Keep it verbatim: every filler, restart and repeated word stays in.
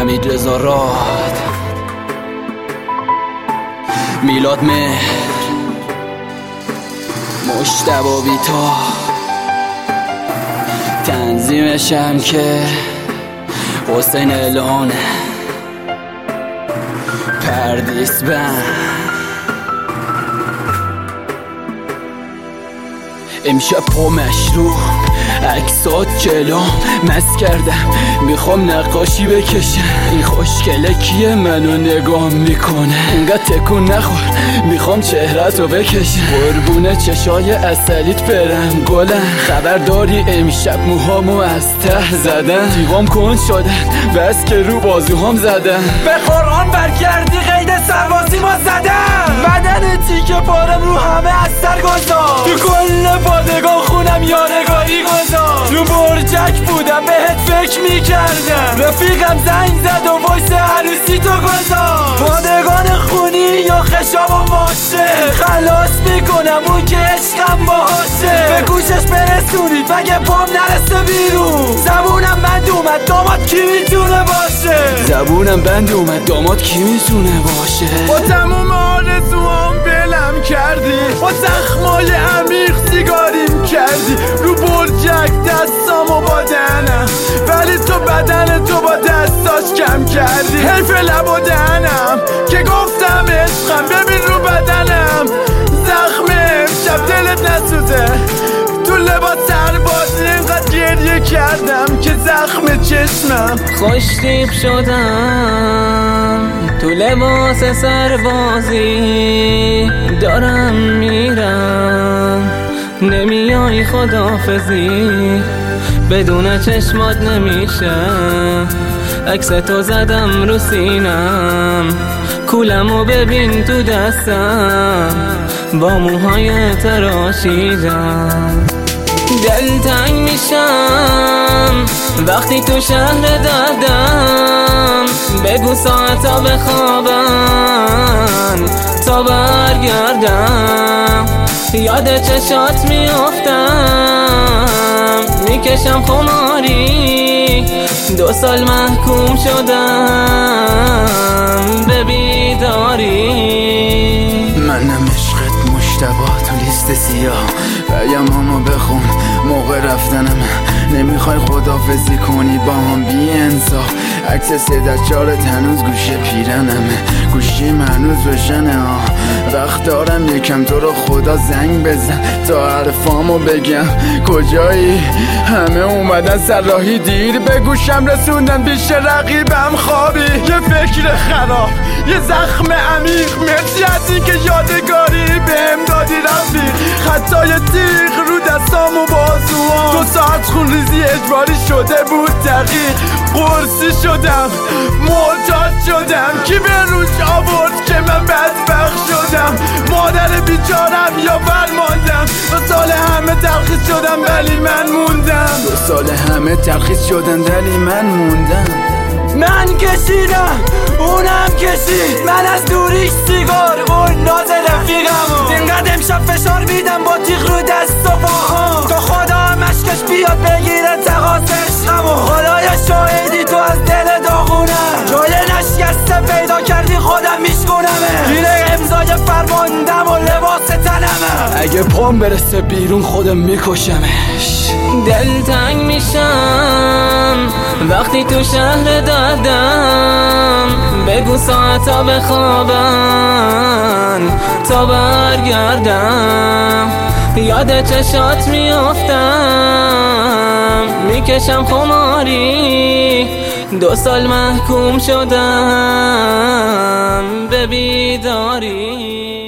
حمید رضا راد، میلاد مهر، مجتبی بیتا، تنظیمشم که حسین الهانه، پردیس بند. امشب پا مشروب عکسات جلوم مست کردم، میخوام نقاشی بکشم. این خوشگله کیه منو نگاه میکنه؟ انقدر تکون نخور، میخوام چهره‌تو بکشم. قربونه چشای اصلیت برم گلم. خبر داری امشب موهامو از ته زدن، تیغام کن شدن بس که رو بازوهام زدن. به قرآن برگردی قید سربازی ما زدن. بدن تیکه پارم رو همه از سر گذار. تو کل پادگان خونم یادگاری گذار. رو برجک بودم بهت فکر میکردم. رفیقم زنگ زد و وایس عروسی تو گذار. پادگان خونی یا خشاب و ماشه، خلاص میکنم اون که عشقم باشه. به گوشش برسونید مگه پام نرسه بیرون. زبونم بند اومد داماد کی میتونه باشه. زبونم بند اومد داماد کی میتونه باشه. با تموم آرزوام بلم کردی، با زخمای عمیق سیگاریم کردی. رو برجک دستامو با دهنم، ولی تو بدن تو با دستاش کم کردی. حیف لب و دهنم که گفتم عشقم، ببین رو بدنم زخم امشب دلت نسوزه. تو لباس سربازی اینقدر گریه کردم که زخم چشمم. خوشتیپ شدم تو لباس سربازی، دارم میرم نمیای خداحافظی. بدون چشمات نمیشه، عکس تو زدم رو سینم. کولمو ببین تو دستم، با موهای تراشیدم. دلتنگ میشم وقتی تو شهر دردم. بگو ساعتا بخوابن تا برگردم. یاد چشات میافتم، میکشم خماری. دو سال محکوم شدم به بیداری. منم عشقت مجتبی تو لیست سیاه. پیامامو بخون موقع رفتنم. نمیخوای خداحافظی کنی با هم بی انصاف. عکس سه چارت هنوز گوشه پیرنمه، گوشیم هنوز روشنه. آه وقت دارم یکم تو رو خدا زنگ بزن تا حرفامو بگم. کجایی؟ همه اومدن سر راهی دیر به گوشم رسوندن. بیش رقیبم خوابی، یه فکر خراب، یه زخم عمیق. مرسی از این که یادگاری بهم دادی رفیق. خطای تیغ رو دستام و بازوام. دو ساعت خونریزی اجباری شده بود دقیق. قرصی شدم، معتاد شدم. کی به روش آورد که من بدبخت شدم؟ مادر بیچارم یا برماندم. دو سال همه تلخیص شدم ولی من موندم. دو سال همه تلخیص شدن ولی من موندم. من کشیدم اونم کشید، من از دوریش سیگار اون ناز رفیقمو. اینقدر امشب فشار میدم با تیغ رو دست و پاهام تا خدا مشکش بیاد بگیره تقاس عشقمو. خدای شاهدی تو از دل داغونم، جای نشکسته پیدا کردی خودم میشکونمه. گیره امضای فرماندم و لباس تنمه. اگه پام برسه بیرون خودم میکشمش. دلتنگ میشم وقتی تو شهر دردم. بگو ساعتا بخوابن تا برگردم. یاد چشات میافتم، میکشم خماری. دو سال محکوم شدم به بیداری.